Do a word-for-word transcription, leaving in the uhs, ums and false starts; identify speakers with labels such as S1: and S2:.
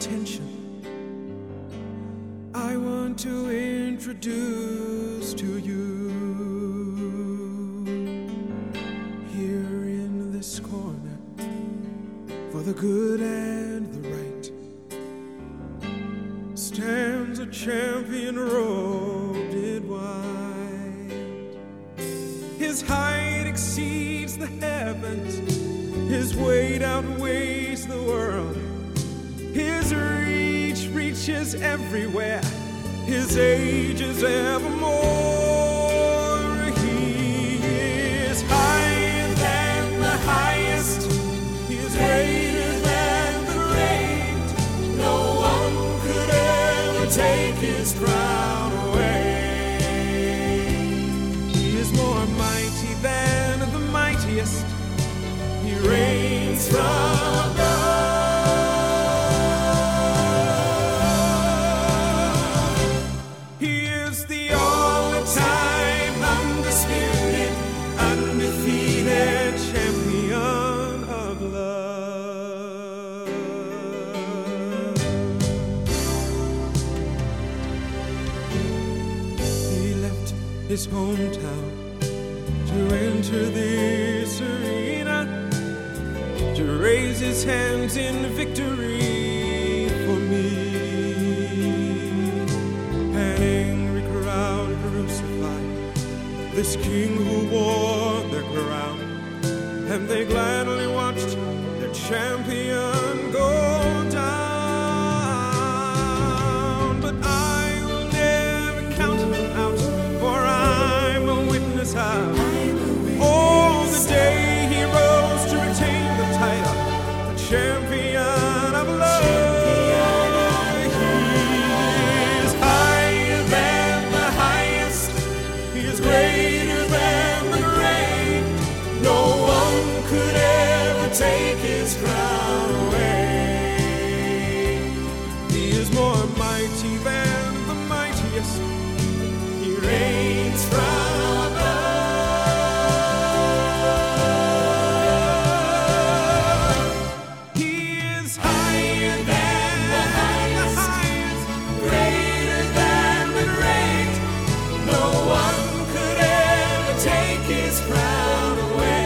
S1: attention, I want to introduce to you, here in this corner, for the good and the right, stands a champion robed in white. His height exceeds the heavens, his weight outweighs the world. His reach reaches everywhere, his age is evermore. He is higher than the highest, he is greater than the great. No one could ever take his crown away. He is more mighty than the mightiest, he reigns from above. He is the all-time undisputed, undefeated champion of love. He left his hometown to enter this arena, to raise his hands in victory for me. An angry crowd crucified this king who wore their crown, and they gladly watched their champion go down. But I will never count him out, for I'm a witness how all the day he rose to retain the title, the champion of love. He is higher than the highest, he is greater than the great. No one could ever take his crown away. He is more mighty than the mightiest, he reigns from above. He is higher than the highest, greater than the great. No one could ever take his crown away.